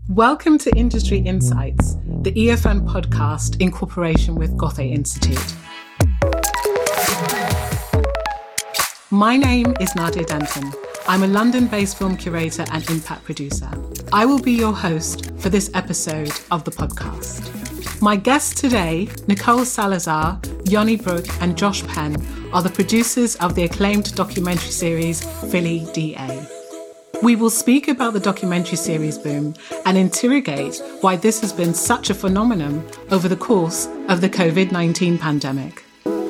Welcome to Industry Insights, the EFN podcast in cooperation with Gothe Institute. My name is Nadia Denton. I'm a London-based film curator and impact producer. I will be your host for this episode of the podcast. My guests today, Nicole Salazar, Yoni Brook, and Josh Penn, are the producers of the acclaimed documentary series Philly DA. We will speak about the documentary series boom and interrogate why this has been such a phenomenon over the course of the COVID-19 pandemic.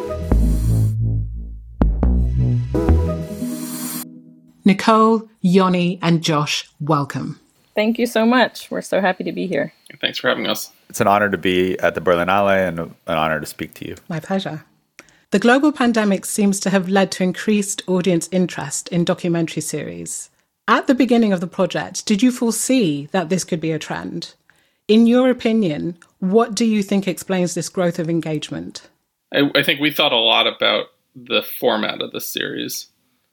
Nicole, Yoni, and Josh, welcome. Thank you so much. We're so happy to be here. Thanks for having us. It's an honor to be at the Berlinale and an honor to speak to you. My pleasure. The global pandemic seems to have led to increased audience interest in documentary series. At the beginning of the project, did you foresee that this could be a trend? In your opinion, what do you think explains this growth of engagement? I think we thought a lot about the format of the series.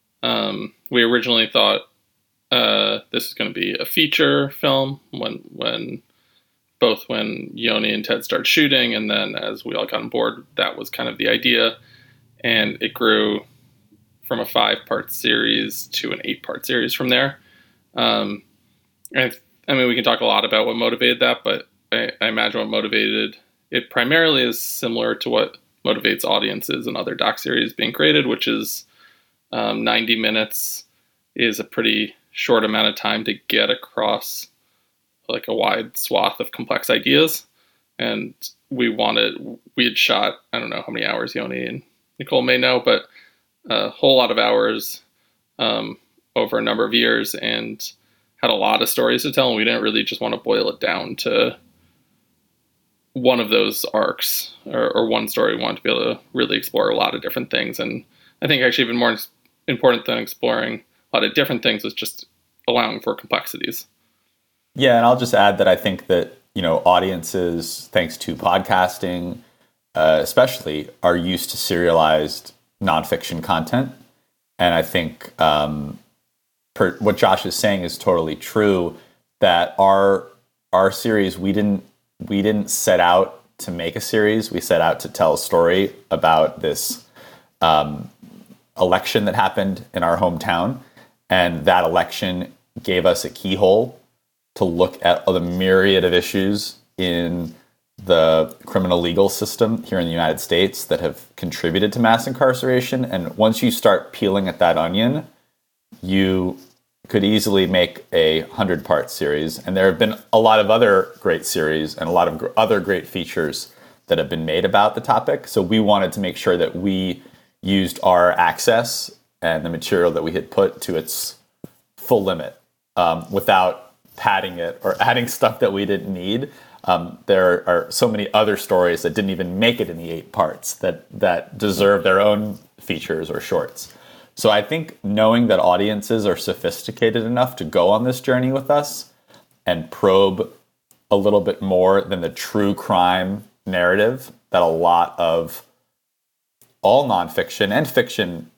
We originally thought this was going to be a feature film when Yoni and Ted started shooting, and then as we all got on board, that was kind of the idea, and it grew from a 5-part series to an 8-part series from there. And I mean, we can talk a lot about what motivated that, but I imagine what motivated it primarily is similar to what motivates audiences and other doc series being created, which is 90 minutes is a pretty short amount of time to get across like a wide swath of complex ideas. And we had shot, I don't know how many hours Yoni and Nicole may know, but a whole lot of hours over a number of years and had a lot of stories to tell. And we didn't really just want to boil it down to one of those arcs or one story. We wanted to be able to really explore a lot of different things. And I think actually even more important than exploring a lot of different things was just allowing for complexities. Yeah, and I'll just add that I think that, audiences, thanks to podcasting, especially, are used to serialized nonfiction content. And I think what Josh is saying is totally true, that our series, we didn't set out to make a series. We set out to tell a story about this election that happened in our hometown. And that election gave us a keyhole to look at the myriad of issues in the criminal legal system here in the United States that have contributed to mass incarceration. And once you start peeling at that onion, you could easily make a 100-part series. And there have been a lot of other great series and a lot of other great features that have been made about the topic. So we wanted to make sure that we used our access and the material that we had put to its full limit without padding it or adding stuff that we didn't need. There are so many other stories that didn't even make it in the 8 parts that deserve their own features or shorts. So I think knowing that audiences are sophisticated enough to go on this journey with us and probe a little bit more than the true crime narrative that a lot of all nonfiction and fiction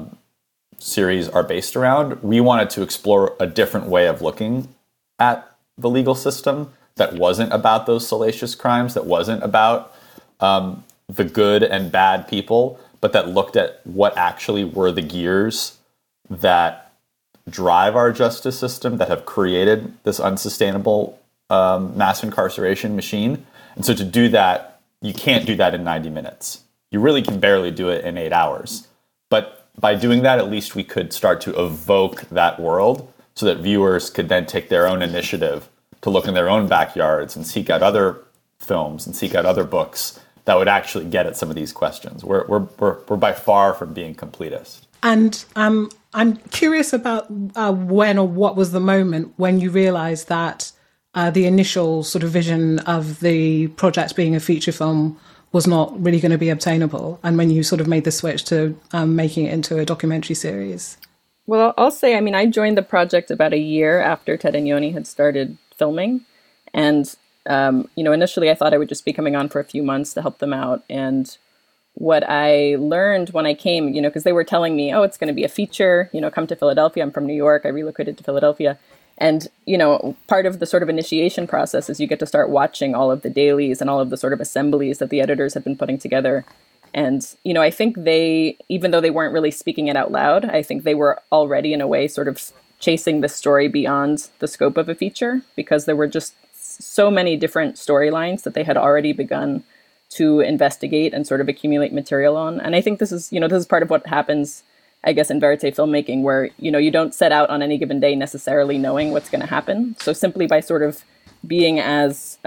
series are based around, we wanted to explore a different way of looking at the legal system that wasn't about those salacious crimes, that wasn't about the good and bad people, but that looked at what actually were the gears that drive our justice system, that have created this unsustainable mass incarceration machine. And so to do that, you can't do that in 90 minutes. You really can barely do it in 8 hours. But by doing that, at least we could start to evoke that world so that viewers could then take their own initiative to look in their own backyards and seek out other films and seek out other books that would actually get at some of these questions. We're by far from being completists. And I'm curious about when or what was the moment when you realized that the initial sort of vision of the project being a feature film was not really going to be obtainable, and when you sort of made the switch to making it into a documentary series? Well, I'll say, I joined the project about a year after Ted and Yoni had started filming. And, initially I thought I would just be coming on for a few months to help them out. And what I learned when I came, because they were telling me, oh, it's going to be a feature, come to Philadelphia. I'm from New York. I relocated to Philadelphia. And, part of the sort of initiation process is you get to start watching all of the dailies and all of the sort of assemblies that the editors have been putting together. And, I think they, even though they weren't really speaking it out loud, I think they were already in a way sort of chasing the story beyond the scope of a feature, because there were just so many different storylines that they had already begun to investigate and sort of accumulate material on. And I think this is part of what happens, I guess, in verite filmmaking, where, you don't set out on any given day necessarily knowing what's going to happen. So simply by sort of being as,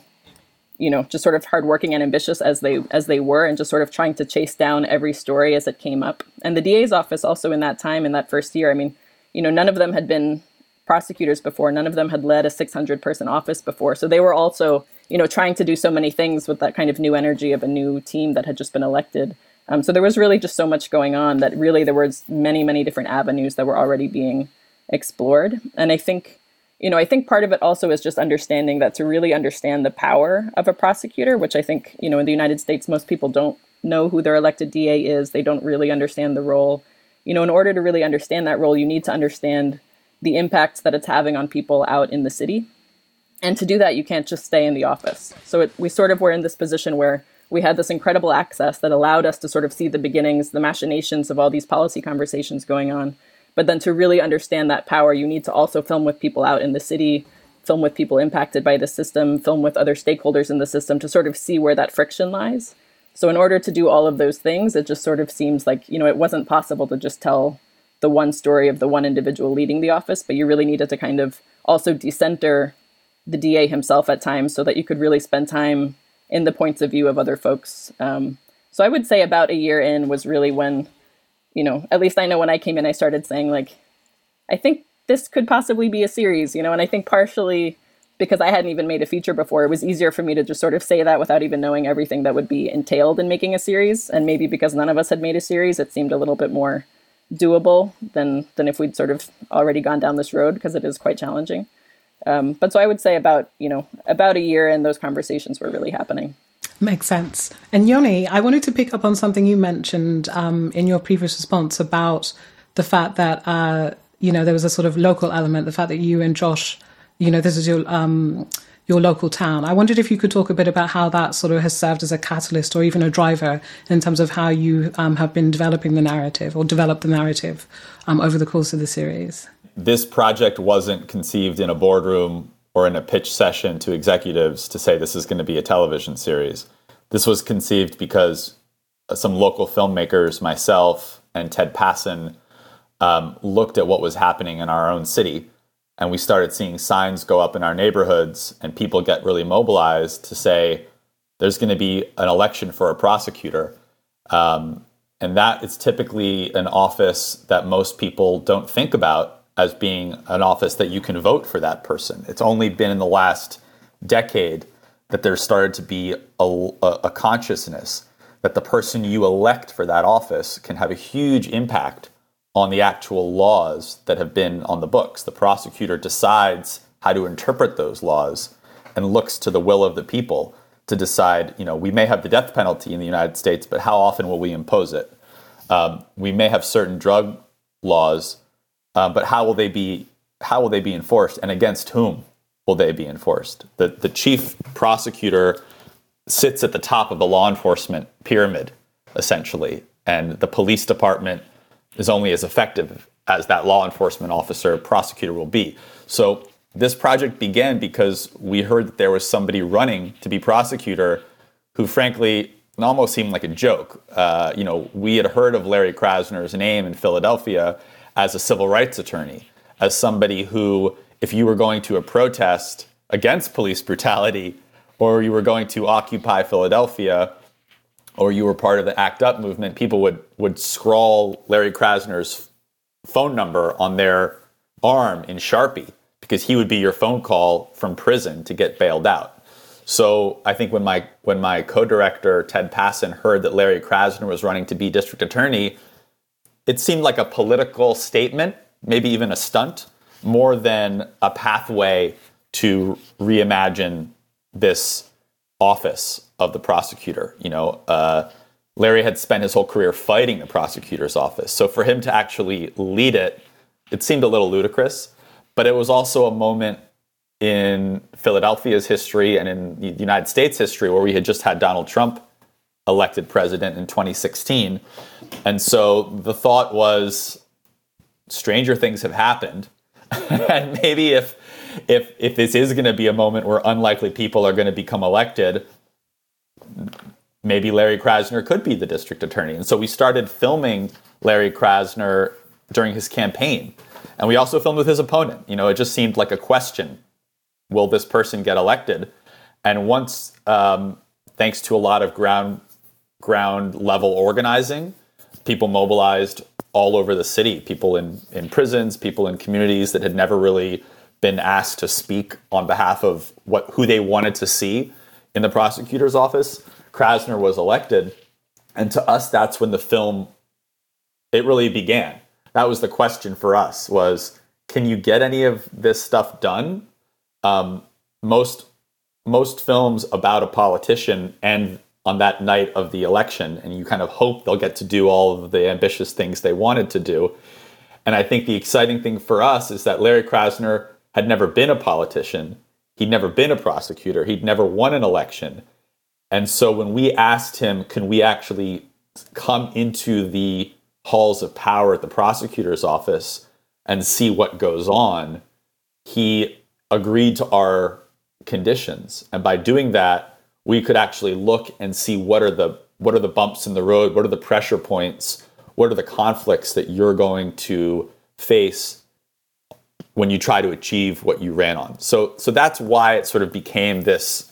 just sort of hardworking and ambitious as they were, and just sort of trying to chase down every story as it came up. And the DA's office also in that time, in that first year, I mean, none of them had been prosecutors before. None of them had led a 600-person office before. So they were also, trying to do so many things with that kind of new energy of a new team that had just been elected. So there was really just so much going on that really there was many, many different avenues that were already being explored. And I think part of it also is just understanding that to really understand the power of a prosecutor, which I think, in the United States, most people don't know who their elected DA is. They don't really understand the role. In order to really understand that role, you need to understand the impact that it's having on people out in the city. And to do that, you can't just stay in the office. So we sort of were in this position where we had this incredible access that allowed us to sort of see the beginnings, the machinations of all these policy conversations going on. But then to really understand that power, you need to also film with people out in the city, film with people impacted by the system, film with other stakeholders in the system to sort of see where that friction lies. So in order to do all of those things, it just sort of seems like, it wasn't possible to just tell the one story of the one individual leading the office, but you really needed to kind of also decenter the DA himself at times so that you could really spend time in the points of view of other folks. So I would say about a year in was really when, at least I know when I came in, I started saying, like, I think this could possibly be a series, and I think partially because I hadn't even made a feature before, it was easier for me to just sort of say that without even knowing everything that would be entailed in making a series. And maybe because none of us had made a series, it seemed a little bit more doable than if we'd sort of already gone down this road, because it is quite challenging. But so I would say about a year, and those conversations were really happening. Makes sense. And Yoni, I wanted to pick up on something you mentioned in your previous response about the fact that, there was a sort of local element, the fact that you and Josh, this is your local town. I wondered if you could talk a bit about how that sort of has served as a catalyst or even a driver in terms of how you have been developing the narrative or developed the narrative over the course of the series. This project wasn't conceived in a boardroom or in a pitch session to executives to say this is going to be a television series. This was conceived because some local filmmakers, myself and Ted Passon, looked at what was happening in our own city. And we started seeing signs go up in our neighborhoods and people get really mobilized to say, there's going to be an election for a prosecutor. And that is typically an office that most people don't think about as being an office that you can vote for that person. It's only been in the last decade that there started to be a consciousness that the person you elect for that office can have a huge impact on the actual laws that have been on the books. The prosecutor decides how to interpret those laws and looks to the will of the people to decide, we may have the death penalty in the United States, but how often will we impose it? We may have certain drug laws, but how will they be enforced, and against whom will they be enforced? The chief prosecutor sits at the top of the law enforcement pyramid, essentially, and the police department is only as effective as that law enforcement officer, prosecutor will be. So this project began because we heard that there was somebody running to be prosecutor who, frankly, almost seemed like a joke. We had heard of Larry Krasner's name in Philadelphia as a civil rights attorney, as somebody who, if you were going to a protest against police brutality, or you were going to occupy Philadelphia, or you were part of the ACT UP movement, people would scrawl Larry Krasner's phone number on their arm in Sharpie, because he would be your phone call from prison to get bailed out. So I think when my co-director, Ted Passon, heard that Larry Krasner was running to be district attorney, it seemed like a political statement, maybe even a stunt, more than a pathway to reimagine this office of the prosecutor. Larry had spent his whole career fighting the prosecutor's office. So for him to actually lead it, it seemed a little ludicrous. but it was also a moment in Philadelphia's history and in the United States history where we had just had Donald Trump elected president in 2016. And so the thought was, stranger things have happened. And maybe if this is going to be a moment where unlikely people are going to become elected, maybe Larry Krasner could be the district attorney. And so we started filming Larry Krasner during his campaign. And we also filmed with his opponent. It just seemed like a question. Will this person get elected? And once, thanks to a lot of ground level organizing, people mobilized all over the city, people in prisons, people in communities that had never really been asked to speak on behalf of who they wanted to see in the prosecutor's office. Krasner was elected. And to us, that's when the film, it really began. That was the question for us, was, can you get any of this stuff done? Most films about a politician end on that night of the election, and you kind of hope they'll get to do all of the ambitious things they wanted to do. And I think the exciting thing for us is that Larry Krasner had never been a politician. He'd never been a prosecutor. He'd never won an election. And so when we asked him, can we actually come into the halls of power at the prosecutor's office and see what goes on, he agreed to our conditions. And by doing that, we could actually look and see what are the bumps in the road, what are the pressure points, what are the conflicts that you're going to face when you try to achieve what you ran on. So that's why it sort of became this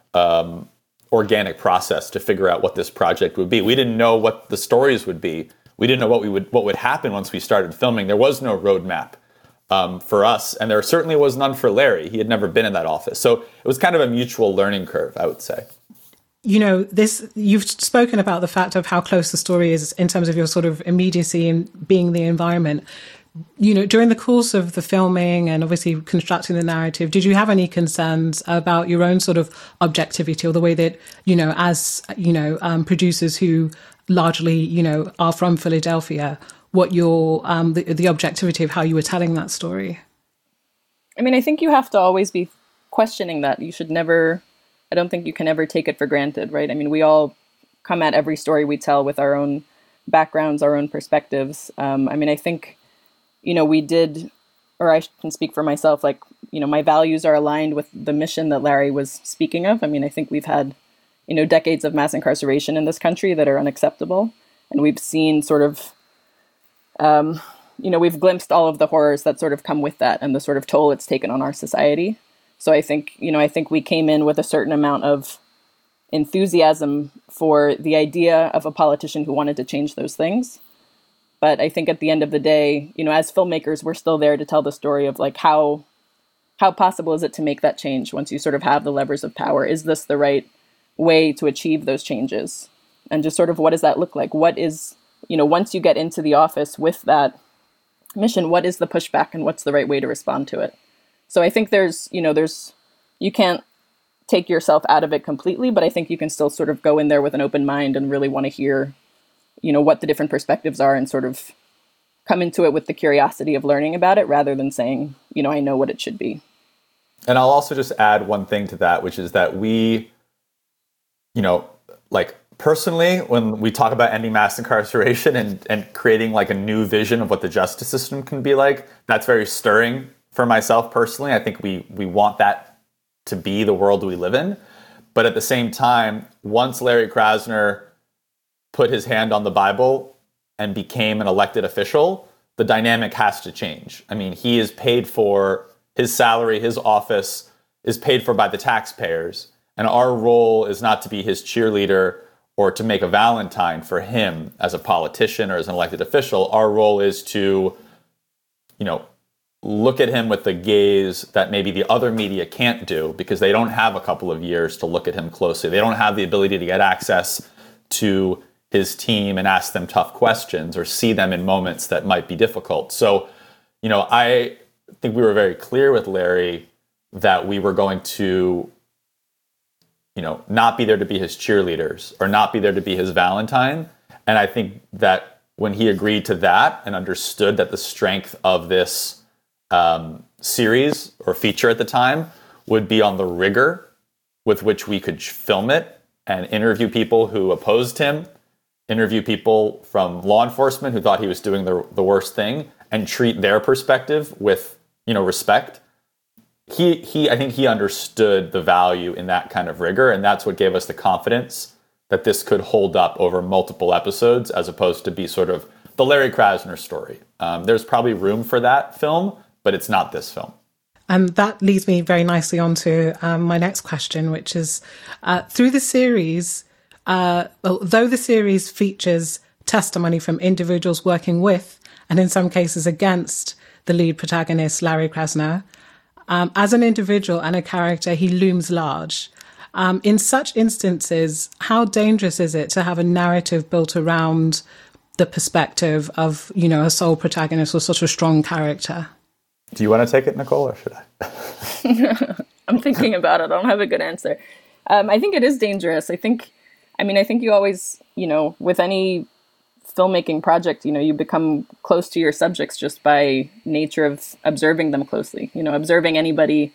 organic process to figure out what this project would be. We didn't know what the stories would be. We didn't know what would happen once we started filming. There was no roadmap for us, and there certainly was none for Larry. He had never been in that office. So it was kind of a mutual learning curve, I would say. You've spoken about the fact of how close the story is in terms of your sort of immediacy and being the environment. During the course of the filming and obviously constructing the narrative, did you have any concerns about your own sort of objectivity or the way that, as, producers who largely, are from Philadelphia, what your, the objectivity of how you were telling that story? I mean, I think you have to always be questioning that. You should never, I don't think you can ever take it for granted, right? I mean, we all come at every story we tell with our own backgrounds, our own perspectives. I think, we did, or I can speak for myself, my values are aligned with the mission that Larry was speaking of. I mean, I think we've had, decades of mass incarceration in this country that are unacceptable. And we've seen sort of, we've glimpsed all of the horrors that sort of come with that and the sort of toll it's taken on our society. So I think we came in with a certain amount of enthusiasm for the idea of a politician who wanted to change those things. But I think at the end of the day, as filmmakers, we're still there to tell the story of how possible is it to make that change once you sort of have the levers of power? Is this the right way to achieve those changes? And just sort of what does that look like? What is, once you get into the office with that mission, what is the pushback and what's the right way to respond to it? So I think you can't take yourself out of it completely, but I think you can still sort of go in there with an open mind and really want to hear, what the different perspectives are and sort of come into it with the curiosity of learning about it rather than saying, I know what it should be. And I'll also just add one thing to that, which is that we, personally, when we talk about ending mass incarceration and creating a new vision of what the justice system can be like, that's very stirring for myself personally. I think we want that to be the world we live in. But at the same time, once Larry Krasner put his hand on the Bible and became an elected official, the dynamic has to change. I mean, he is paid for, his salary, his office is paid for by the taxpayers. And our role is not to be his cheerleader or to make a Valentine for him as a politician or as an elected official. Our role is to, look at him with the gaze that maybe the other media can't do because they don't have a couple of years to look at him closely. They don't have the ability to get access to his team and ask them tough questions or see them in moments that might be difficult. So, I think we were very clear with Larry that we were going to, not be there to be his cheerleaders or not be there to be his Valentine. And I think that when he agreed to that and understood that the strength of this series or feature at the time would be on the rigor with which we could film it and interview people who opposed him, interview people from law enforcement who thought he was doing the worst thing, and treat their perspective with, respect. I think he understood the value in that kind of rigor, and that's what gave us the confidence that this could hold up over multiple episodes as opposed to be sort of the Larry Krasner story. There's probably room for that film, but it's not this film. And that leads me very nicely on to my next question, which is, through the series, though the series features testimony from individuals working with, and in some cases against, the lead protagonist, Larry Krasner, as an individual and a character, he looms large. In such instances, how dangerous is it to have a narrative built around the perspective of, a sole protagonist or such a strong character? Do you want to take it, Nicole, or should I? I'm thinking about it. I don't have a good answer. I think it is dangerous. I think you always, with any filmmaking project, you become close to your subjects just by nature of observing them closely. Observing anybody,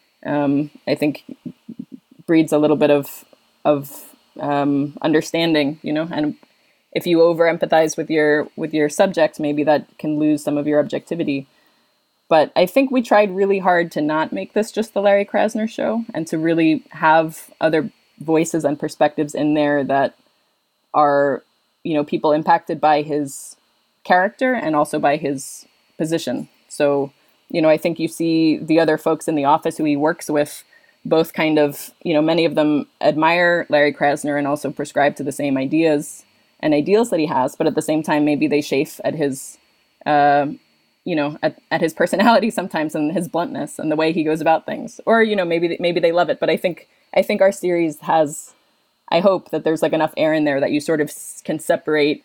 I think breeds a little bit of understanding, and if you over empathize with your subject, maybe that can lose some of your objectivity. But I think we tried really hard to not make this just the Larry Krasner show, and to really have other voices and perspectives in there that are, people impacted by his character and also by his position. So, I think you see the other folks in the office who he works with, both kind of, many of them admire Larry Krasner and also prescribe to the same ideas and ideals that he has, but at the same time, maybe they chafe at his, at his personality sometimes, and his bluntness and the way he goes about things. Or, maybe they love it. But I think our series has, I hope that there's like enough air in there that you sort of can separate,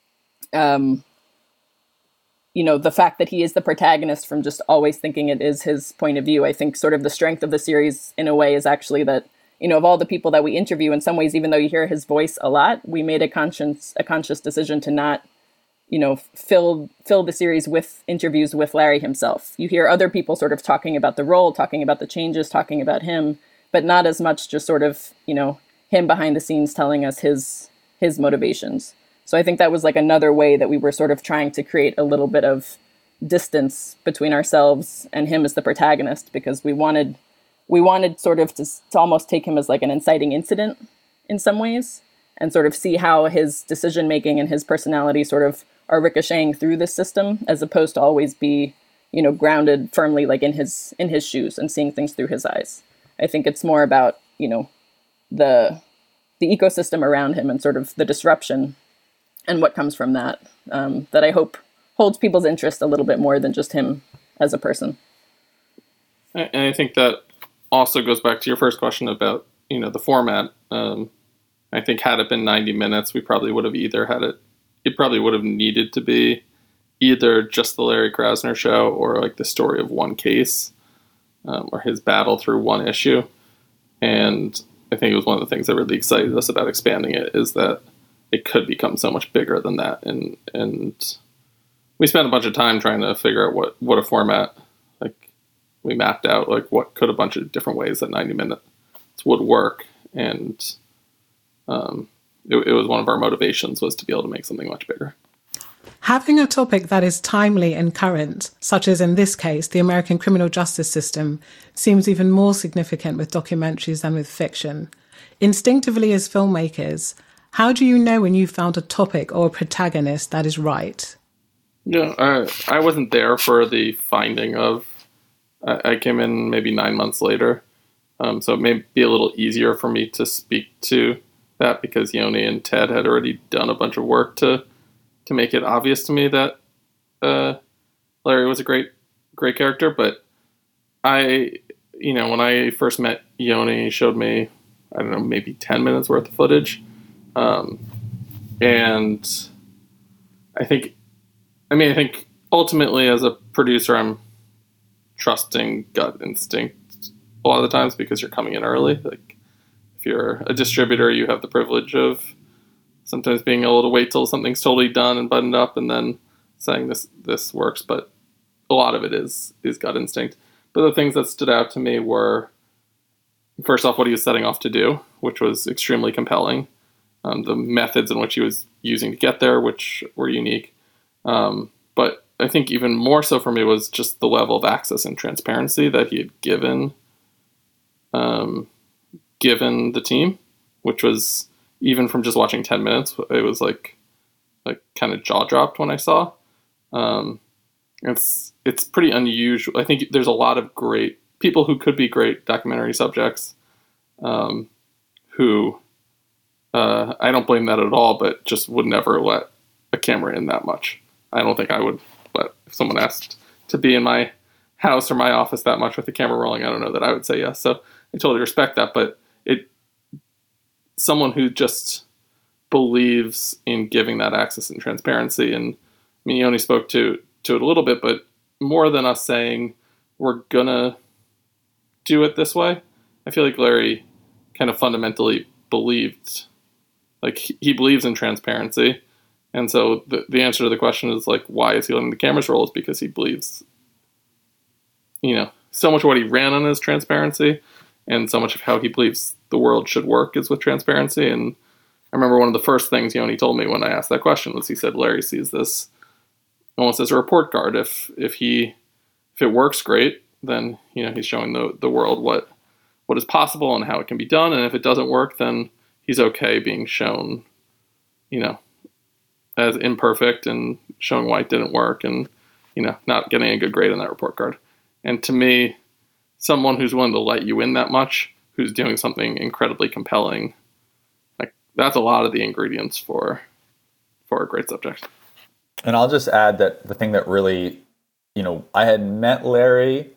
the fact that he is the protagonist from just always thinking it is his point of view. I think sort of the strength of the series in a way is actually that, of all the people that we interview, in some ways, even though you hear his voice a lot, we made a conscious decision to not, fill the series with interviews with Larry himself. You hear other people sort of talking about the role, talking about the changes, talking about him, but not as much just sort of, him behind the scenes telling us his motivations. So I think that was like another way that we were sort of trying to create a little bit of distance between ourselves and him as the protagonist, because we wanted sort of to almost take him as like an inciting incident in some ways, and sort of see how his decision making and his personality sort of are ricocheting through this system, as opposed to always be, grounded firmly like in his shoes and seeing things through his eyes. I think it's more about, the ecosystem around him and sort of the disruption and what comes from that, that I hope holds people's interest a little bit more than just him as a person. And I think that also goes back to your first question about, the format. I think had it been 90 minutes, we probably would have either had it probably would have needed to be either just the Larry Krasner show or like the story of one case, or his battle through one issue. And I think it was one of the things that really excited us about expanding it, is that it could become so much bigger than that. And we spent a bunch of time trying to figure out what a format, like we mapped out like what could a bunch of different ways that 90 minutes would work. And it was one of our motivations, was to be able to make something much bigger. Having a topic that is timely and current, such as in this case, the American criminal justice system, seems even more significant with documentaries than with fiction. Instinctively as filmmakers, how do you know when you've found a topic or a protagonist that is right? Yeah, I wasn't there for the finding of. I came in maybe 9 months later, so it may be a little easier for me to speak to that, because Yoni and Ted had already done a bunch of work to make it obvious to me that Larry was a great character. But when I first met Yoni, he showed me, I don't know, maybe 10 minutes worth of footage. And I think ultimately as a producer, I'm trusting gut instinct a lot of the times, because you're coming in early. Like if you're a distributor, you have the privilege of sometimes being able to wait till something's totally done and buttoned up and then saying this works. But a lot of it is gut instinct. But the things that stood out to me were, first off, what he was setting off to do, which was extremely compelling. The methods in which he was using to get there, which were unique. But I think even more so for me was just the level of access and transparency that he had given the team, which was, even from just watching 10 minutes, it was like kind of jaw dropped when I saw. It's pretty unusual. I think there's a lot of great people who could be great documentary subjects, who I don't blame that at all, but just would never let a camera in that much. I don't think I would let, if someone asked to be in my house or my office that much with the camera rolling, I don't know that I would say yes. So I totally respect that, but someone who just believes in giving that access and transparency. And I mean, Yoni spoke to it a little bit, but more than us saying we're gonna do it this way, I feel like Larry kind of fundamentally believed, like, he believes in transparency. And so the answer to the question is, like, why is he letting the cameras roll? Is because he believes, so much of what he ran on is transparency, and so much of how he believes the world should work is with transparency. And I remember one of the first things Yoni told me when I asked that question was, he said Larry sees this almost as a report card. If it works, great, then he's showing the world what is possible and how it can be done. And if it doesn't work, then he's okay being shown, as imperfect and showing why it didn't work, and not getting a good grade on that report card. And to me, someone who's willing to let you in that much, who's doing something incredibly compelling, like, that's a lot of the ingredients for a great subject. And I'll just add that the thing that really, I had met Larry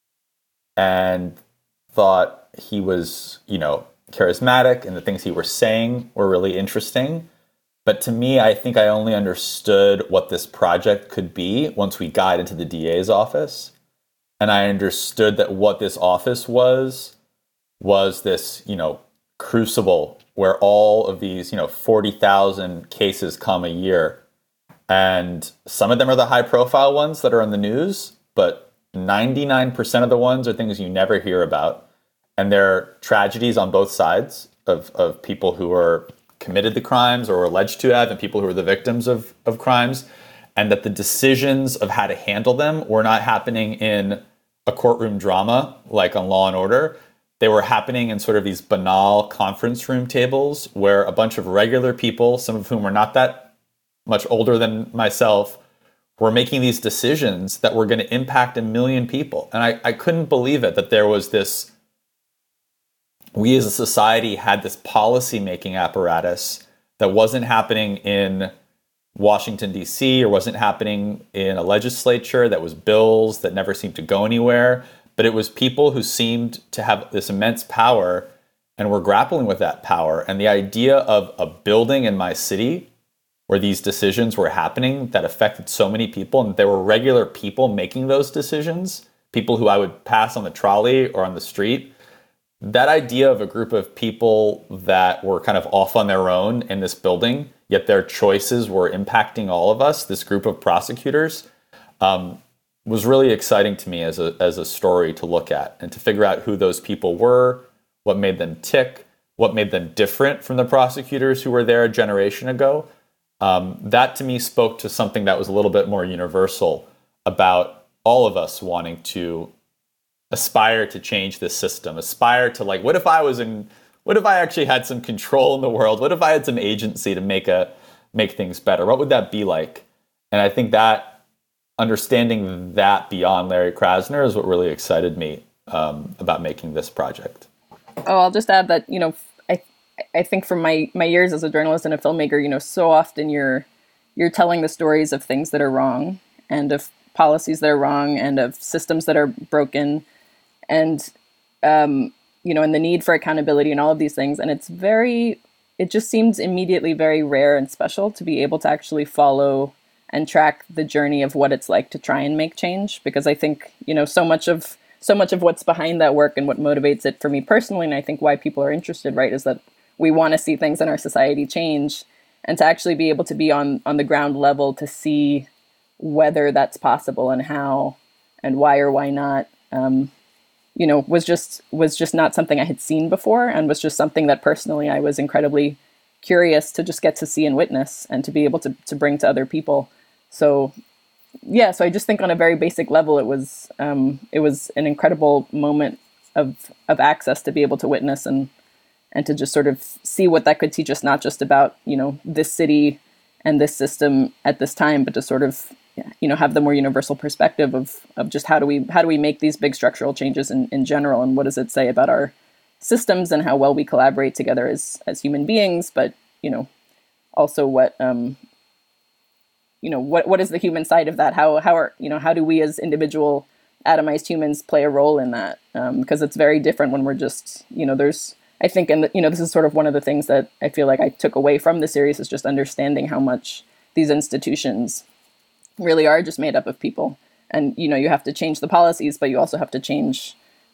and thought he was, charismatic, and the things he was saying were really interesting. But to me, I think I only understood what this project could be once we got into the DA's office. And I understood that what this office was this, crucible where all of these, 40,000 cases come a year. And some of them are the high profile ones that are in the news, but 99% of the ones are things you never hear about. And there are tragedies on both sides of people who are committed the crimes or were alleged to have, and people who are the victims of crimes. And that the decisions of how to handle them were not happening in a courtroom drama like on Law and Order. They were happening in sort of these banal conference room tables where a bunch of regular people, some of whom were not that much older than myself, were making these decisions that were going to impact 1 million people. And I couldn't believe it, that there was this, we as a society had this policy-making apparatus that wasn't happening in Washington, D.C., or wasn't happening in a legislature, that was bills that never seemed to go anywhere. But it was people who seemed to have this immense power and were grappling with that power. And the idea of a building in my city where these decisions were happening that affected so many people, and there were regular people making those decisions, people who I would pass on the trolley or on the street, that idea of a group of people that were kind of off on their own in this building, yet their choices were impacting all of us, this group of prosecutors, was really exciting to me as a story to look at and to figure out who those people were, what made them tick, what made them different from the prosecutors who were there a generation ago. That to me spoke to something that was a little bit more universal about all of us wanting to aspire to change this system, aspire to, like, what if I actually had some control in the world? What if I had some agency to make things better? What would that be like? And I think that understanding that beyond Larry Krasner is what really excited me about making this project. Oh, I'll just add that, I think from my years as a journalist and a filmmaker, so often you're telling the stories of things that are wrong, and of policies that are wrong, and of systems that are broken, and and the need for accountability and all of these things. And it just seems immediately very rare and special to be able to actually follow and track the journey of what it's like to try and make change. Because I think, so much of what's behind that work and what motivates it for me personally, and I think why people are interested, right, is that we want to see things in our society change, and to actually be able to be on the ground level to see whether that's possible and how and why or why not, was just not something I had seen before, and was just something that personally I was incredibly curious to just get to see and witness and to be able to bring to other people. So yeah, so I just think on a very basic level, it was an incredible moment of access to be able to witness and to just sort of see what that could teach us, not just about, this city and this system at this time, but to sort of, have the more universal perspective of just how do we make these big structural changes in general, and what does it say about our systems and how well we collaborate together as human beings, but, also what is the human side of that? How do we as individual atomized humans play a role in that? Because it's very different when we're just, I think, and this is sort of one of the things that I feel like I took away from the series, is just understanding how much these institutions really are just made up of people. And, you have to change the policies, but you also have to change,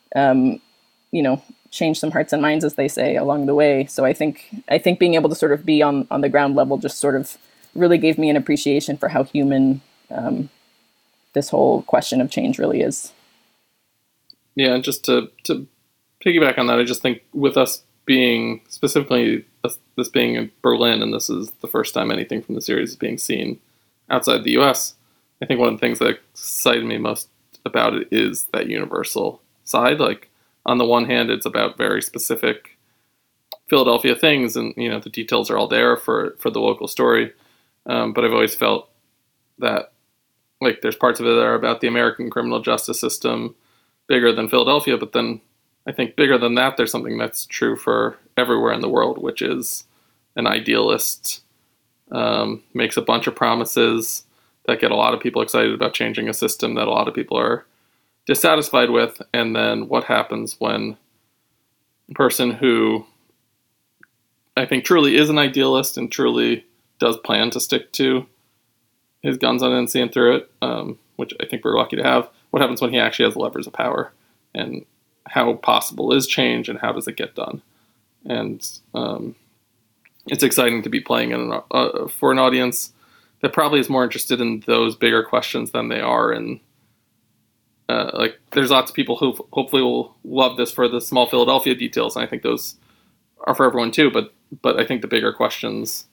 change some hearts and minds, as they say, along the way. So I think being able to sort of be on the ground level just sort of really gave me an appreciation for how human this whole question of change really is. Yeah, and just to piggyback on that, I just think with us being, specifically this being in Berlin, and this is the first time anything from the series is being seen outside the US, I think one of the things that excited me most about it is that universal side. Like, on the one hand, it's about very specific Philadelphia things, and, the details are all there for the local story. But I've always felt that, like, there's parts of it that are about the American criminal justice system bigger than Philadelphia, but then I think bigger than that, there's something that's true for everywhere in the world, which is an idealist makes a bunch of promises that get a lot of people excited about changing a system that a lot of people are dissatisfied with. And then what happens when a person who I think truly is an idealist and truly does plan to stick to his guns on it and see him through it, which I think we're lucky to have. What happens when he actually has the levers of power, and how possible is change, and how does it get done? And it's exciting to be playing for an audience that probably is more interested in those bigger questions than they are in, like, there's lots of people who hopefully will love this for the small Philadelphia details, and I think those are for everyone too, but I think the bigger questions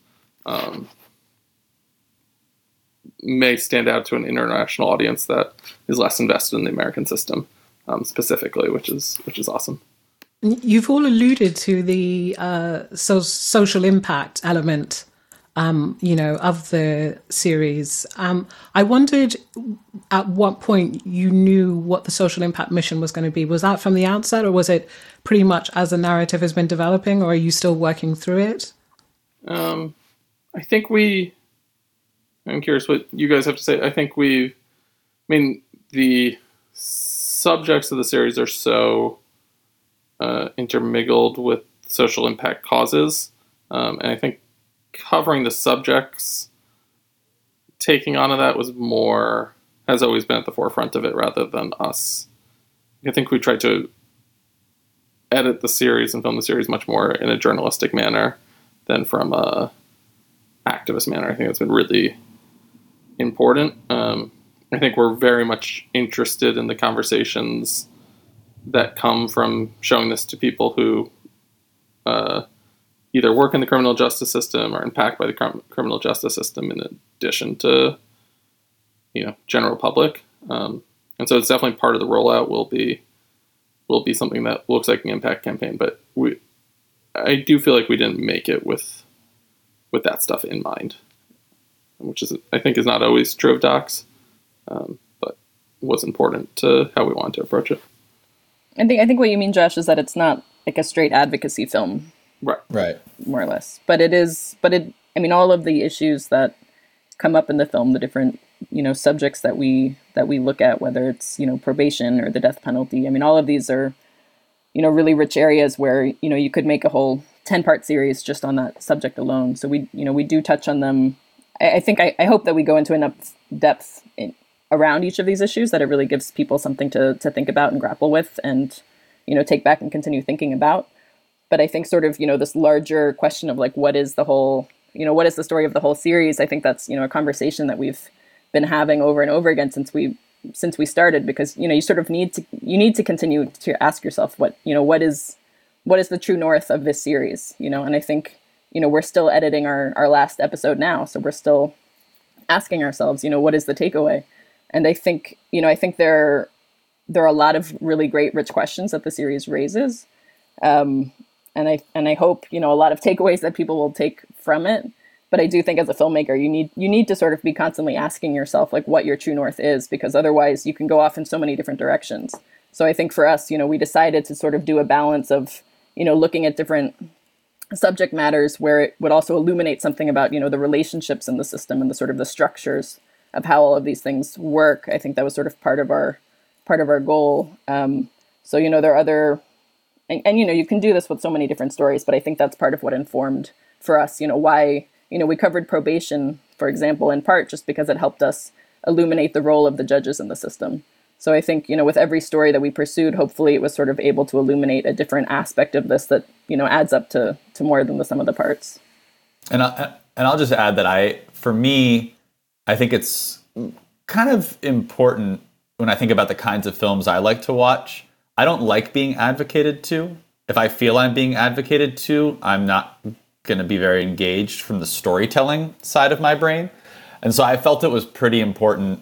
may stand out to an international audience that is less invested in the American system specifically, which is awesome. You've all alluded to the social impact element, of the series. I wondered at what point you knew what the social impact mission was going to be. Was that from the outset, or was it pretty much as the narrative has been developing, or are you still working through it? I think I'm curious what you guys have to say. I think the subjects of the series are so intermingled with social impact causes. And I think covering the subjects, taking on of that has always been at the forefront of it rather than us. I think we tried to edit the series and film the series much more in a journalistic manner than from a activist manner. I think that's been really important. I think we're very much interested in the conversations that come from showing this to people who either work in the criminal justice system or impacted by the criminal justice system, in addition to general public. And so it's definitely part of the rollout will be something that looks like an impact campaign. But I do feel like we didn't make it with that stuff in mind, which I think is not always true of docs, but was important to how we wanted to approach it. I think what you mean, Josh, is that it's not like a straight advocacy film. Right. More or less. But all of the issues that come up in the film, the different, subjects that we look at, whether it's, probation or the death penalty. All of these are, really rich areas where, you could make a whole 10-part series just on that subject alone. So we do touch on them. I hope that we go into enough depth around each of these issues that it really gives people something to think about and grapple with and, take back and continue thinking about. But I think sort of, this larger question of like, what is the whole, what is the story of the whole series? I think that's, a conversation that we've been having over and over again since we started, because you sort of need to continue to ask yourself what is the true north of this series, and I think we're still editing our last episode now, so we're still asking ourselves, what is the takeaway? And I think there are a lot of really great rich questions that the series raises, and I hope a lot of takeaways that people will take from it. But I do think as a filmmaker, you need to sort of be constantly asking yourself like what your true north is, because otherwise you can go off in so many different directions. So I think for us, we decided to sort of do a balance of, looking at different subject matters where it would also illuminate something about, the relationships in the system and the sort of the structures of how all of these things work. I think that was sort of part of our goal. So, there are other, and you can do this with so many different stories, but I think that's part of what informed for us, why, we covered probation, for example, in part just because it helped us illuminate the role of the judges in the system. So I think, with every story that we pursued, hopefully it was sort of able to illuminate a different aspect of this that, adds up to more than the sum of the parts. And I'll just add that for me, I think it's kind of important when I think about the kinds of films I like to watch. I don't like being advocated to. If I feel I'm being advocated to, I'm not going to be very engaged from the storytelling side of my brain. And so I felt it was pretty important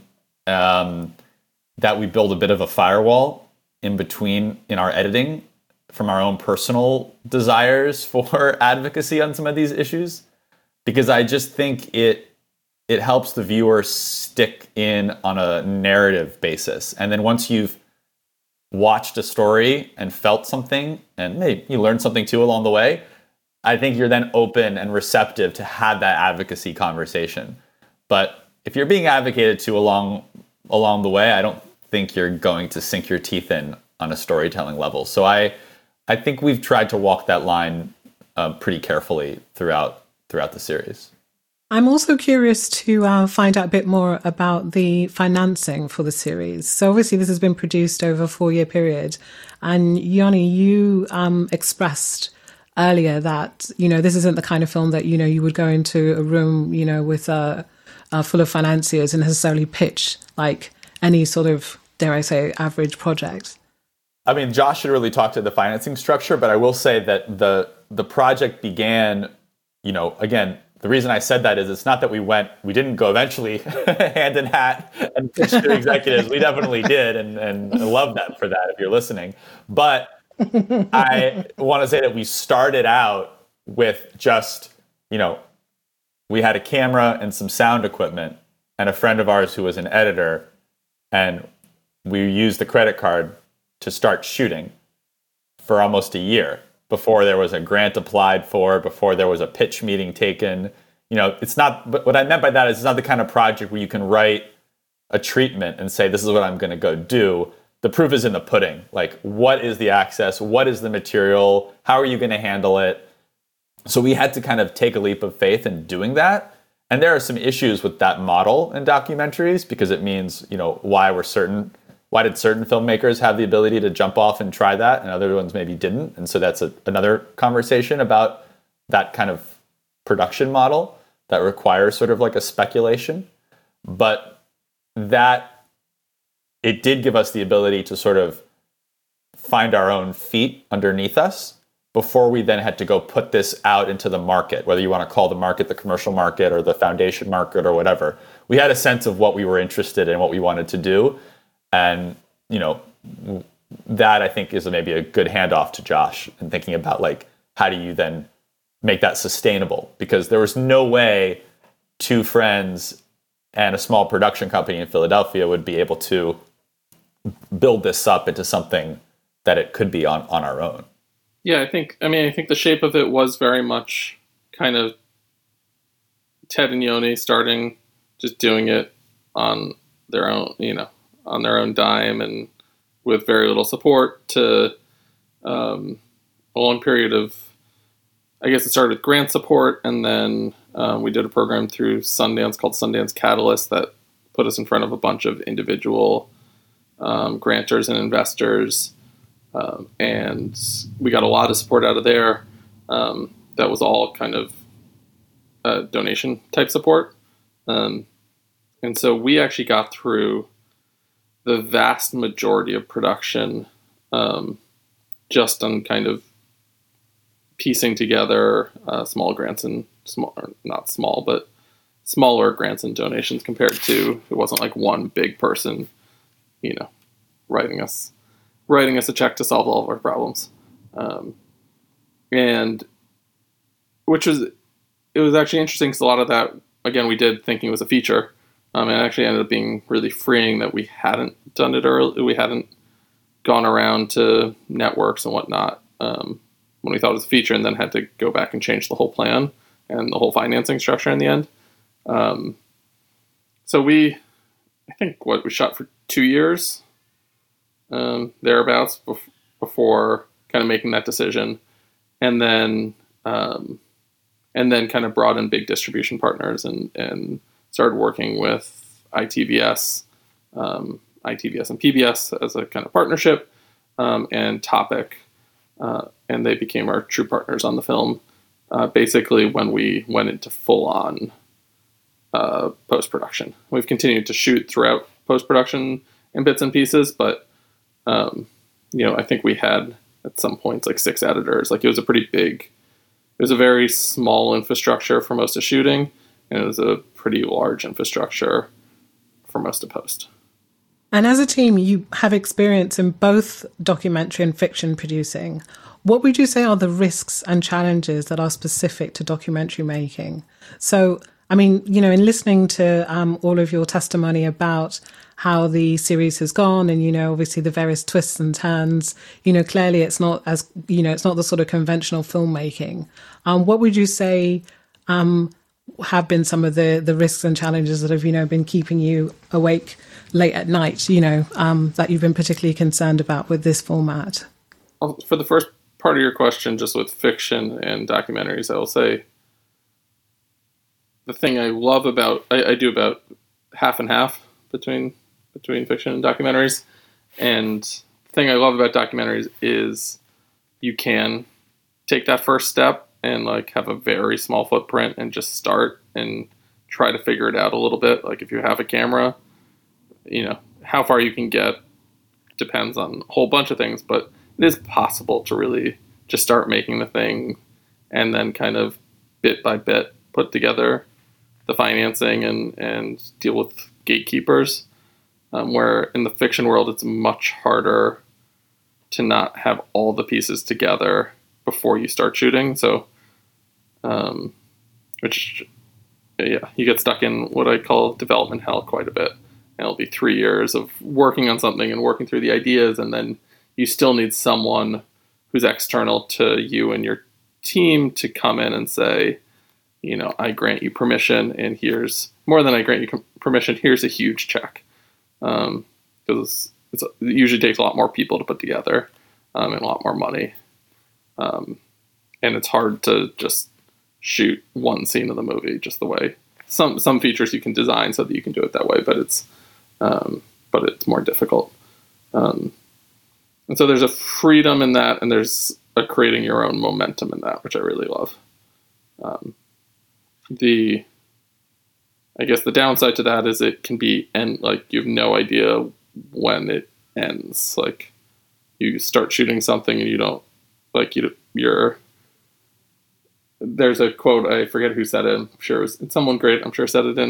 that we build a bit of a firewall in between in our editing from our own personal desires for advocacy on some of these issues, because I just think it helps the viewer stick in on a narrative basis. And then once you've watched a story and felt something, and maybe you learned something too along the way, I think you're then open and receptive to have that advocacy conversation. But if you're being advocated to along the way, I don't think you're going to sink your teeth in on a storytelling level. So I think we've tried to walk that line pretty carefully throughout the series. I'm also curious to find out a bit more about the financing for the series. So obviously this has been produced over a 4-year period. And Yoni, you expressed earlier that, this isn't the kind of film that, you would go into a room, with full of financiers and necessarily pitch like any sort of, dare I say, average project. I mean, Josh should really talk to the financing structure, but I will say that the project began, again, the reason I said that is it's not that we didn't go eventually hand in hat and pitch to executives. We definitely did, and love that for that if you're listening. But I want to say that we started out with just, we had a camera and some sound equipment and a friend of ours who was an editor, and we used the credit card to start shooting for almost a year before there was a grant applied for, before there was a pitch meeting taken. It's not, but what I meant by that is it's not the kind of project where you can write a treatment and say, this is what I'm going to go do. The proof is in the pudding. Like, what is the access? What is the material? How are you going to handle it? So we had to kind of take a leap of faith in doing that. And there are some issues with that model in documentaries, because it means, why did certain filmmakers have the ability to jump off and try that and other ones maybe didn't? And so that's another conversation about that kind of production model that requires sort of like a speculation. But that it did give us the ability to sort of find our own feet underneath us before we then had to go put this out into the market, whether you want to call the market the commercial market or the foundation market or whatever. We had a sense of what we were interested in, what we wanted to do. And, that I think is maybe a good handoff to Josh and thinking about like, how do you then make that sustainable? Because there was no way 2 friends and a small production company in Philadelphia would be able to build this up into something that it could be on our own. Yeah, I think the shape of it was very much kind of Ted and Yoni starting, just doing it on their own, on their own dime and with very little support, to a long period of, I guess it started with grant support, and then we did a program through Sundance called Sundance Catalyst that put us in front of a bunch of individual grantors and investors, and we got a lot of support out of there. That was all kind of donation type support. And so we actually got through the vast majority of production just on kind of piecing together small grants and not small, but smaller grants and donations compared to, it wasn't like one big person, writing us a check to solve all of our problems. And it was actually interesting because a lot of that, again, we did thinking it was a feature. And it actually ended up being really freeing that we hadn't done it early. We hadn't gone around to networks and whatnot when we thought it was a feature, and then had to go back and change the whole plan and the whole financing structure in the end. So I think we shot for 2 years, thereabouts, before kind of making that decision, and then kind of brought in big distribution partners and started working with ITVS and PBS as a kind of partnership, and Topic, and they became our true partners on the film. Basically, when we went into full-on post-production, we've continued to shoot throughout post-production in bits and pieces, but I think we had at some points like 6 editors. Like, it was a very small infrastructure for most of shooting, and it was a pretty large infrastructure for most of post. And as a team, you have experience in both documentary and fiction producing. What would you say are the risks and challenges that are specific to documentary making? So, I mean, in listening to all of your testimony about how the series has gone and, obviously the various twists and turns, clearly it's not as, it's not the sort of conventional filmmaking. What would you say have been some of the risks and challenges that have, been keeping you awake late at night, that you've been particularly concerned about with this format? Well, for the first part of your question, just with fiction and documentaries, I will say the thing I love about, I do about half and half between fiction and documentaries. And the thing I love about documentaries is you can take that first step and like have a very small footprint and just start and try to figure it out a little bit. Like, if you have a camera, how far you can get depends on a whole bunch of things, but it is possible to really just start making the thing and then kind of bit by bit put together the financing and deal with gatekeepers, where in the fiction world, it's much harder to not have all the pieces together before you start shooting. So, you get stuck in what I call development hell quite a bit. And it'll be 3 years of working on something and working through the ideas, and then you still need someone who's external to you and your team to come in and say, I grant you permission, and here's more than I grant you permission. Here's a huge check, because it usually takes a lot more people to put together, and a lot more money, and it's hard to just shoot one scene of the movie just the way some features you can design so that you can do it that way, but it's more difficult. And so there's a freedom in that, and there's a creating your own momentum in that, which I really love. I guess the downside to that is it can be like you have no idea when it ends. Like, you start shooting something and you don't, like, there's a quote, I forget who said it. I'm sure it's someone great. I'm sure said it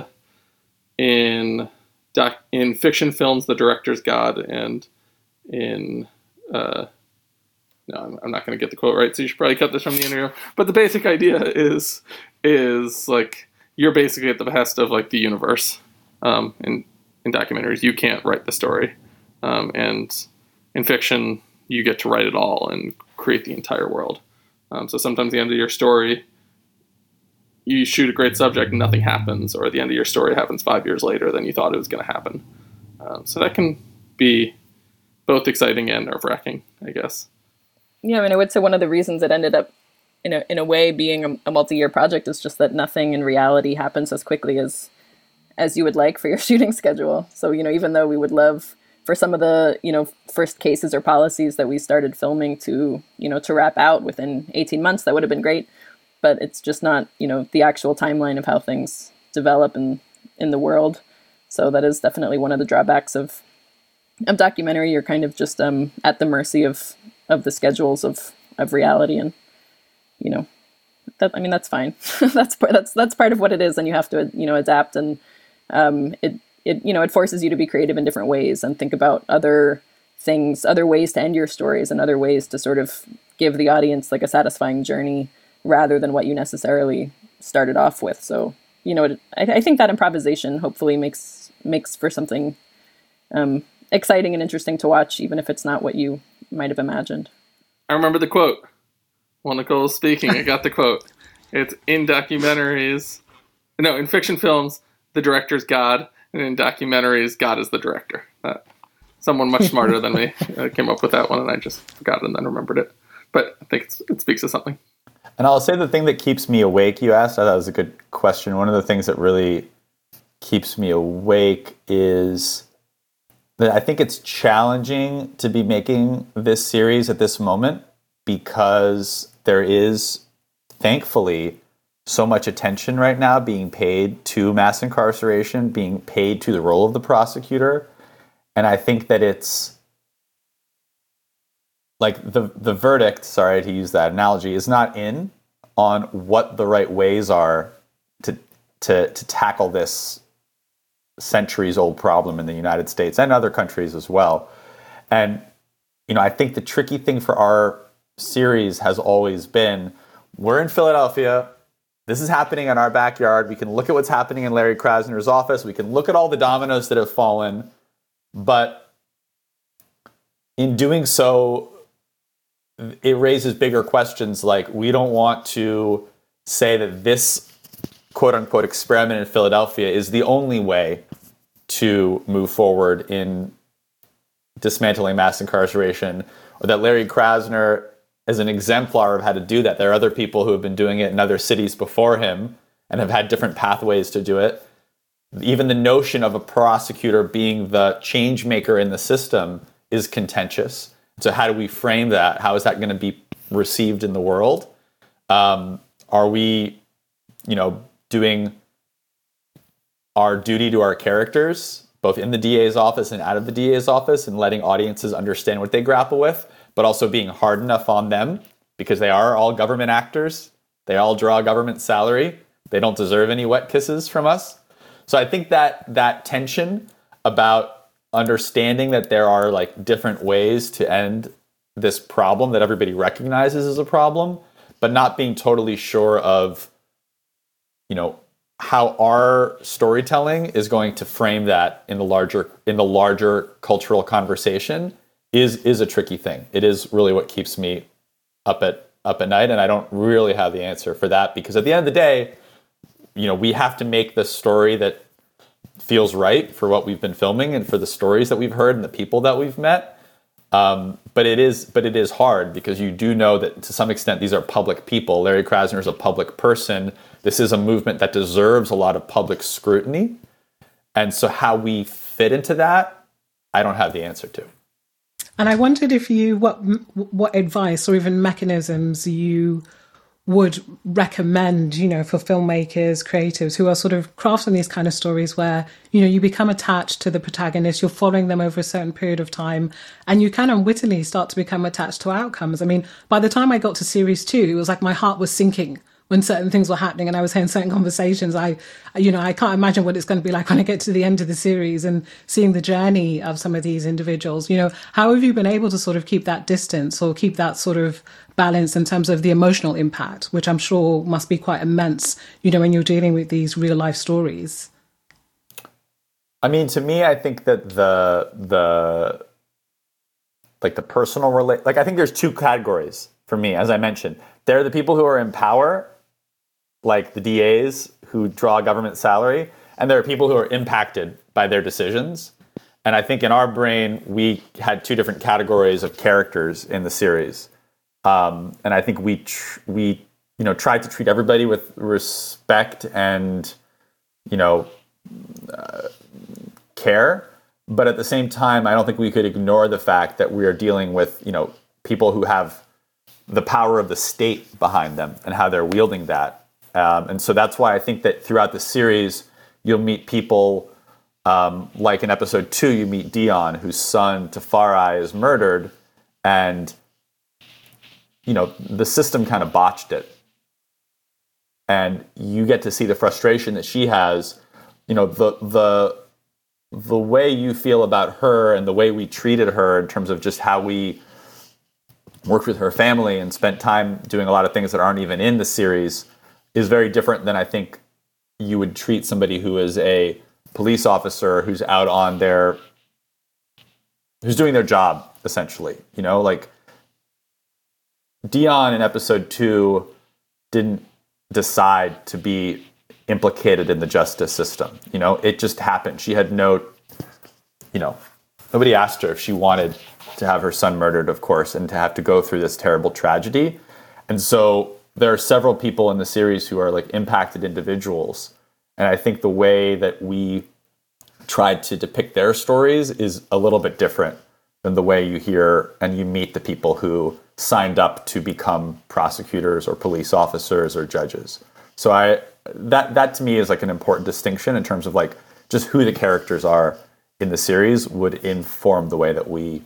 in fiction films, the director's God, and in no, I'm not going to get the quote right, so you should probably cut this from the interview. But the basic idea is like, you're basically at the behest of like the universe. In documentaries, you can't write the story, and in fiction, you get to write it all and create the entire world. So sometimes the end of your story, you shoot a great subject and nothing happens, or the end of your story happens 5 years later than you thought it was going to happen. So that can be both exciting and nerve-wracking, I guess. Yeah, I would say one of the reasons it ended up, in a way, being a multi-year project is just that nothing in reality happens as quickly as you would like for your shooting schedule. So, even though we would love for some of the, first cases or policies that we started filming to wrap out within 18 months, that would have been great. But it's just not, the actual timeline of how things develop and in the world. So that is definitely one of the drawbacks of documentary. You're kind of just at the mercy of the schedules of reality, and that's fine. that's part of what it is, and you have to adapt, and it forces you to be creative in different ways and think about other things, other ways to end your stories, and other ways to sort of give the audience like a satisfying journey rather than what you necessarily started off with. So I think that improvisation hopefully makes for something exciting and interesting to watch, even if it's not what you might have imagined. I remember the quote while Nicole was speaking. I got the quote. It's in fiction films, the director's God, and in documentaries, God is the director. Someone much smarter than me came up with that one, and I just forgot it and then remembered it. But I think it speaks to something. And I'll say the thing that keeps me awake, you asked, I thought was a good question. One of the things that really keeps me awake is that I think it's challenging to be making this series at this moment, because there is, thankfully, so much attention right now being paid to mass incarceration, being paid to the role of the prosecutor. And I think that it's like the verdict, sorry to use that analogy, is not in on what the right ways are to tackle this centuries-old problem in the United States and other countries as well. And, I think the tricky thing for our series has always been, we're in Philadelphia, this is happening in our backyard, we can look at what's happening in Larry Krasner's office, we can look at all the dominoes that have fallen, but in doing so, it raises bigger questions, like we don't want to say that this quote-unquote experiment in Philadelphia is the only way to move forward in dismantling mass incarceration, or that Larry Krasner is an exemplar of how to do that. There are other people who have been doing it in other cities before him and have had different pathways to do it. Even the notion of a prosecutor being the change maker in the system is contentious. So how do we frame that? How is that going to be received in the world? Are we, doing our duty to our characters, both in the DA's office and out of the DA's office, and letting audiences understand what they grapple with, but also being hard enough on them, because they are all government actors. They all draw a government salary. They don't deserve any wet kisses from us. So I think that tension about understanding that there are like different ways to end this problem that everybody recognizes as a problem, but not being totally sure of, how our storytelling is going to frame that in the larger cultural conversation is a tricky thing. It is really what keeps me up at night, and I don't really have the answer for that, because at the end of the day, we have to make the story that feels right for what we've been filming and for the stories that we've heard and the people that we've met. But it is hard, because you do know that to some extent these are public people. Larry Krasner is a public person. This is a movement that deserves a lot of public scrutiny. And so how we fit into that, I don't have the answer to. And I wondered if what advice or even mechanisms you would recommend, for filmmakers, creatives who are sort of crafting these kind of stories where, you become attached to the protagonist, you're following them over a certain period of time, and you kind of unwittingly start to become attached to outcomes. I mean, by the time I got to series 2, it was like my heart was sinking when certain things were happening and I was having certain conversations. I can't imagine what it's going to be like when I get to the end of the series and seeing the journey of some of these individuals. How have you been able to sort of keep that distance or keep that sort of balance in terms of the emotional impact, which I'm sure must be quite immense, when you're dealing with these real life stories? I mean, to me, I think that the personal I think there's two categories for me, as I mentioned. There are the people who are in power, like the DAs who draw a government salary, and there are people who are impacted by their decisions. And I think in our brain, we had two different categories of characters in the series. And I think we tried to treat everybody with respect and, care. But at the same time, I don't think we could ignore the fact that we are dealing with, people who have the power of the state behind them and how they're wielding that. And so that's why I think that throughout the series, you'll meet people like in episode 2, you meet Dion, whose son Tafari is murdered, and the system kind of botched it. And you get to see the frustration that she has. The way you feel about her and the way we treated her in terms of just how we worked with her family and spent time doing a lot of things that aren't even in the series is very different than I think you would treat somebody who is a police officer who's out on who's doing their job, essentially. Like Dion in episode 2 didn't decide to be implicated in the justice system. It just happened. She had nobody asked her if she wanted to have her son murdered, of course, and to have to go through this terrible tragedy. And so there are several people in the series who are like impacted individuals. And I think the way that we tried to depict their stories is a little bit different than the way you hear and you meet the people who signed up to become prosecutors or police officers or judges. So that to me is like an important distinction in terms of like just who the characters are in the series would inform the way that we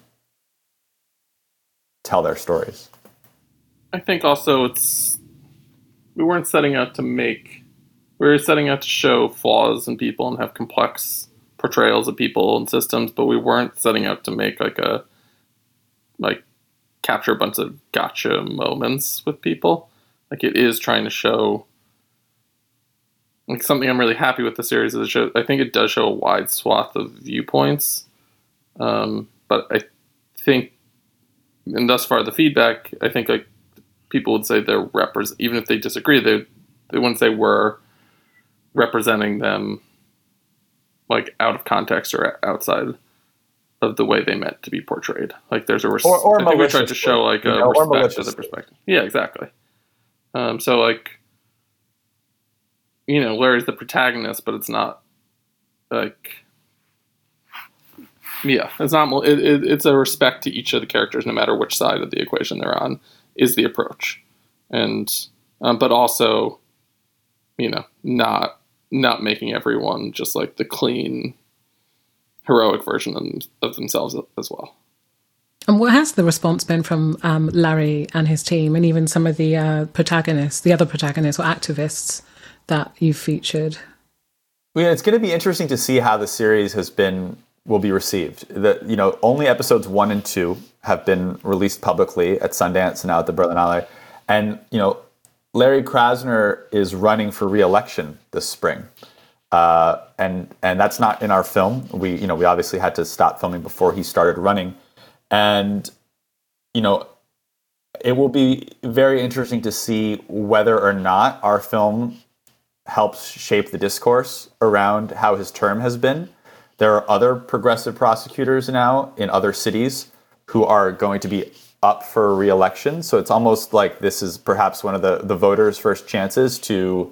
tell their stories. I think also we were setting out to show flaws in people and have complex portrayals of people and systems, but we weren't setting out to make capture a bunch of gotcha moments with people. Like, it is trying to show, like, something I'm really happy with the series is I think it does show a wide swath of viewpoints. But I think, and thus far the feedback, I think like people would say they're even if they disagree, they wouldn't say we're representing them like out of context or outside of the way they meant to be portrayed. Like there's a I think we tried to show like a respect to the perspective. Yeah, exactly. So like, Larry's the protagonist, but it's not like, yeah, it's not. It's a respect to each of the characters, no matter which side of the equation they're on, is the approach, and but also, not making everyone just like the clean, heroic version of themselves as well. And what has the response been from Larry and his team, and even some of the other protagonists or activists that you've featured? Well, yeah, it's going to be interesting to see how the series will be received. Only episodes 1 and 2 have been released publicly at Sundance and now at the Berlinale. And, Larry Krasner is running for re-election this spring. And that's not in our film. We obviously had to stop filming before he started running. And, it will be very interesting to see whether or not our film helps shape the discourse around how his term has been. There are other progressive prosecutors now in other cities who are going to be up for re-election. So it's almost like this is perhaps one of the voters' first chances to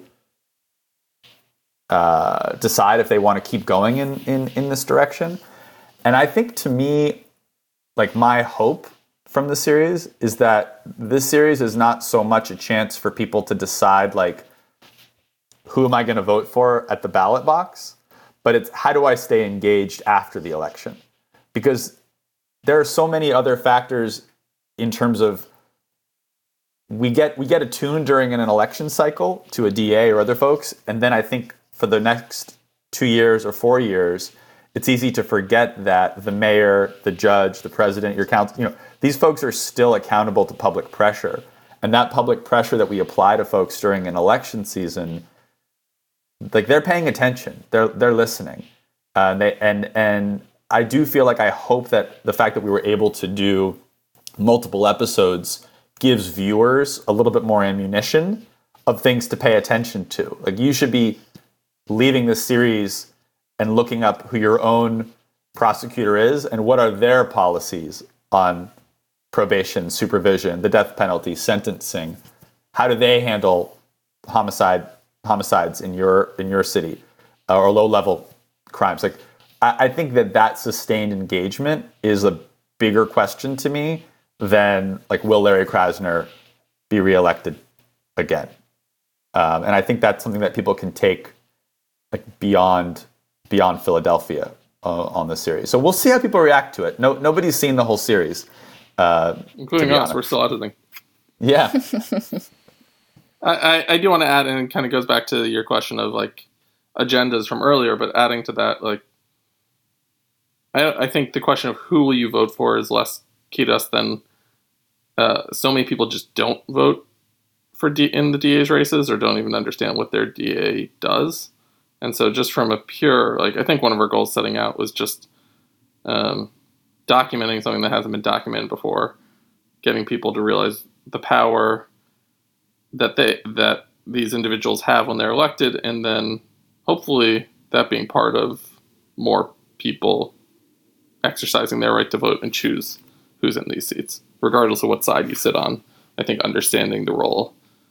decide if they want to keep going in this direction. And I think, to me, like, my hope from the series is that this series is not so much a chance for people to decide, like, who am I going to vote for at the ballot box, but it's how do I stay engaged after the election? Because there are so many other factors in terms of we get attuned during an election cycle to a DA or other folks, and then I think for the next 2 years or 4 years, it's easy to forget that the mayor, the judge, the president, your council, these folks are still accountable to public pressure. And that public pressure that we apply to folks during an election season, like, they're paying attention, they're listening. And I do feel like, I hope that the fact that we were able to do multiple episodes gives viewers a little bit more ammunition of things to pay attention to. Like, you should be leaving this series and looking up who your own prosecutor is and what are their policies on probation, supervision, the death penalty, sentencing. How do they handle homicides in your city, or low-level crimes? Like, I think that sustained engagement is a bigger question to me than, like, will Larry Krasner be reelected again? And I think that's something that people can take like beyond Philadelphia on the series. So we'll see how people react to it. Nobody's seen the whole series, including us. We're still editing. Yeah. I do want to add, and it kind of goes back to your question of like agendas from earlier, but adding to that, like I think the question of who will you vote for is less key to us than so many people just don't vote for in the DA's races or don't even understand what their DA does. And so just from a pure, like I think one of our goals setting out was just documenting something that hasn't been documented before, getting people to realize the power that these individuals have when they're elected, and then hopefully that being part of more people exercising their right to vote and choose who's in these seats, regardless of what side you sit on. I think understanding the role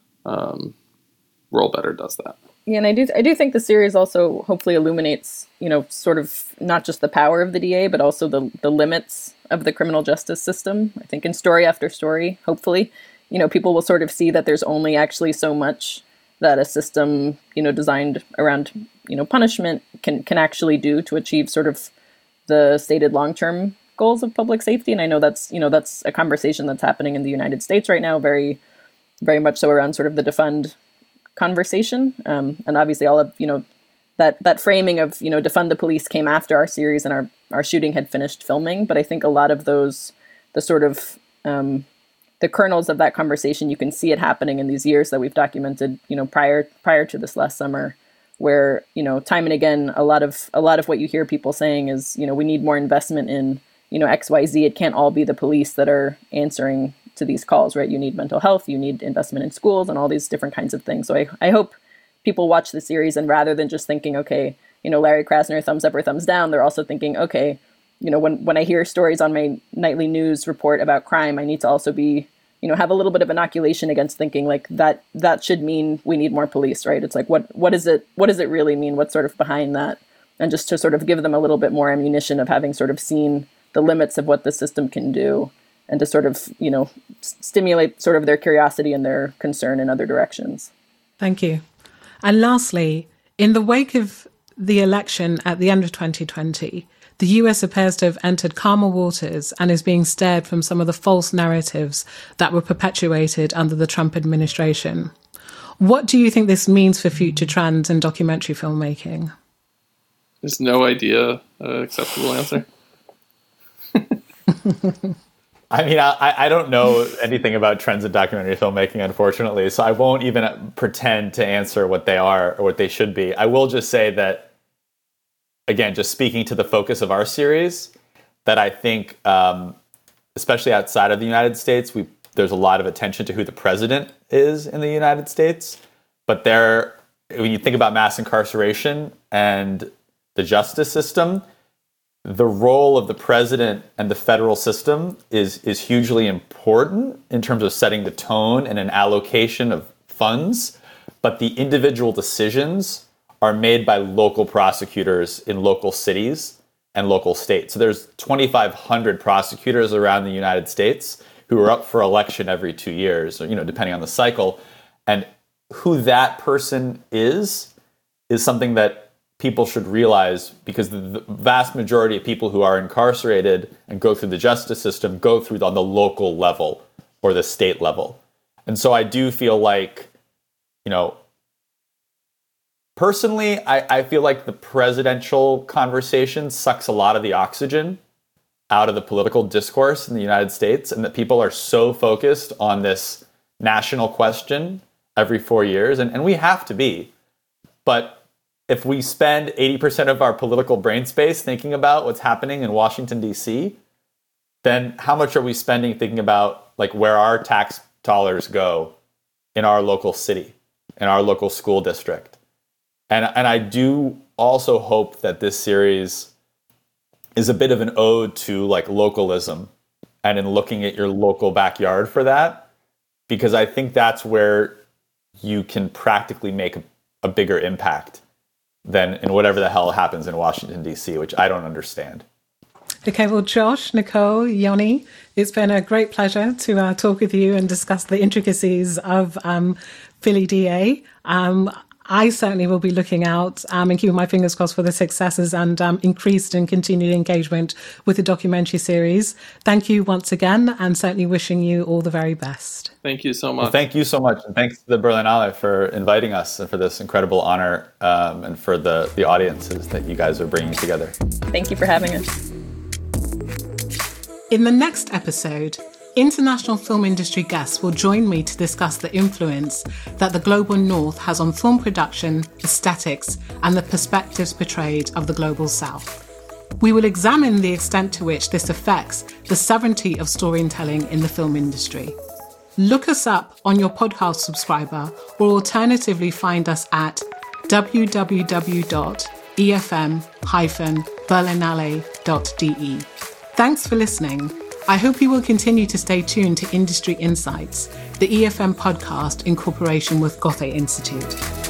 better does that. Yeah, and I do think the series also hopefully illuminates, sort of not just the power of the DA, but also the limits of the criminal justice system. I think in story after story, hopefully, people will sort of see that there's only actually so much that a system, designed around, punishment can actually do to achieve sort of the stated long-term goals of public safety. And I know that's a conversation that's happening in the United States right now, very, very much so around sort of the defund conversation. And obviously all of, that framing of, defund the police came after our series and our shooting had finished filming. But I think a lot of the sort of, the kernels of that conversation, you can see it happening in these years that we've documented, prior to this last summer, where, time and again, a lot of what you hear people saying is, we need more investment in, XYZ. It can't all be the police that are answering to these calls, right? You need mental health, you need investment in schools and all these different kinds of things. So I hope people watch the series and rather than just thinking, okay, Larry Krasner, thumbs up or thumbs down, they're also thinking, okay, when I hear stories on my nightly news report about crime, I need to also be, have a little bit of inoculation against thinking like that should mean we need more police, right? It's like, what does it really mean? What's sort of behind that? And just to sort of give them a little bit more ammunition of having sort of seen the limits of what the system can do and to sort of, stimulate sort of their curiosity and their concern in other directions. Thank you. And lastly, in the wake of the election at the end of 2020, the US appears to have entered calmer waters and is being spared from some of the false narratives that were perpetuated under the Trump administration. What do you think this means for future trends in documentary filmmaking? There's no idea acceptable answer. I mean, I don't know anything about trends in documentary filmmaking, unfortunately, so I won't even pretend to answer what they are or what they should be. I will just say that, again, just speaking to the focus of our series, that I think, especially outside of the United States, there's a lot of attention to who the president is in the United States. But when you think about mass incarceration and the justice system, the role of the president and the federal system is hugely important in terms of setting the tone and an allocation of funds. But the individual decisions are made by local prosecutors in local cities and local states. So there's 2,500 prosecutors around the United States who are up for election every 2 years, or, depending on the cycle. And who that person is something that people should realize, because the vast majority of people who are incarcerated and go through the justice system go through on the local level or the state level. And so I do feel like, personally, I feel like the presidential conversation sucks a lot of the oxygen out of the political discourse in the United States, and that people are so focused on this national question every 4 years, and we have to be. But if we spend 80% of our political brain space thinking about what's happening in Washington, D.C., then how much are we spending thinking about like where our tax dollars go in our local city, in our local school district? And I do also hope that this series is a bit of an ode to like localism and in looking at your local backyard for that, because I think that's where you can practically make a bigger impact than in whatever the hell happens in Washington, D.C., which I don't understand. Okay, well, Josh, Nicole, Yoni, it's been a great pleasure to talk with you and discuss the intricacies of Philly DA. I certainly will be looking out and keeping my fingers crossed for the successes and increased and continued engagement with the documentary series. Thank you once again, and certainly wishing you all the very best. Thank you so much. Well, thank you so much. And thanks to the Berlinale for inviting us and for this incredible honor, and for the audiences that you guys are bringing together. Thank you for having us. In the next episode, international film industry guests will join me to discuss the influence that the global north has on film production, aesthetics, and the perspectives portrayed of the global south. We will examine the extent to which this affects the sovereignty of storytelling in the film industry. Look us up on your podcast subscriber, or alternatively find us at www.efm-berlinale.de. Thanks for listening. I hope you will continue to stay tuned to Industry Insights, the EFM podcast in cooperation with Goethe Institute.